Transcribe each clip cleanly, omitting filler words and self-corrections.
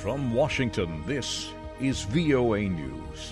From Washington, this is VOA News.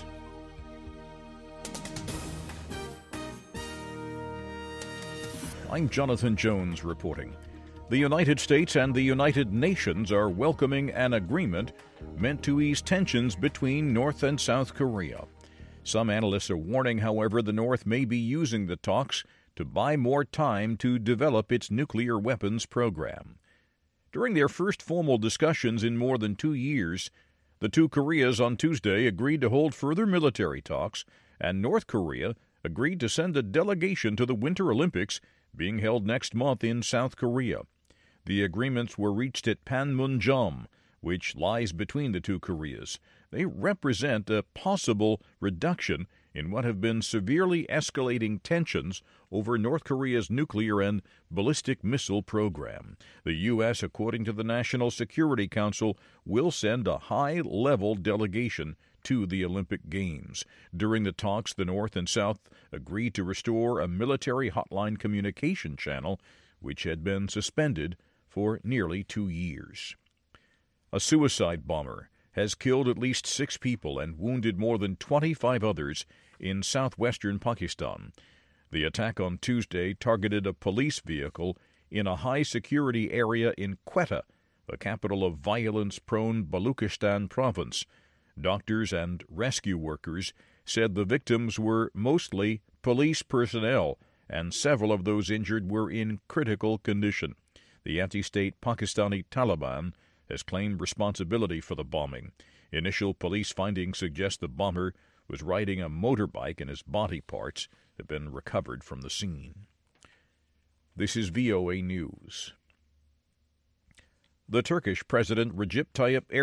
I'm Jonathan Jones reporting. The United States and the United Nations are welcoming an agreement meant to ease tensions between North and South Korea. Some analysts are warning, however, the North may be using the talks to buy more time to develop its nuclear weapons program. During their first formal discussions in more than 2 years, the two Koreas on Tuesday agreed to hold further military talks, and North Korea agreed to send a delegation to the Winter Olympics being held next month in South Korea. The agreements were reached at Panmunjom, which lies between the two Koreas. They represent a possible reduction in what have been severely escalating tensions over North Korea's nuclear and ballistic missile program. The U.S., according to the National Security Council, will send a high-level delegation to the Olympic Games. During the talks, the North and South agreed to restore a military hotline communication channel, which had been suspended for nearly 2 years. A suicide bomber has killed at least 6 people and wounded more than 25 others in southwestern Pakistan. The attack on Tuesday targeted a police vehicle in a high-security area in Quetta, the capital of violence-prone Baluchistan province. Doctors and rescue workers said the victims were mostly police personnel, and several of those injured were in critical condition. The anti-state Pakistani Taliban has claimed responsibility for the bombing. Initial police findings suggest the bomber was riding a motorbike and his body parts have been recovered from the scene. This is VOA News. The Turkish President Recep Tayyip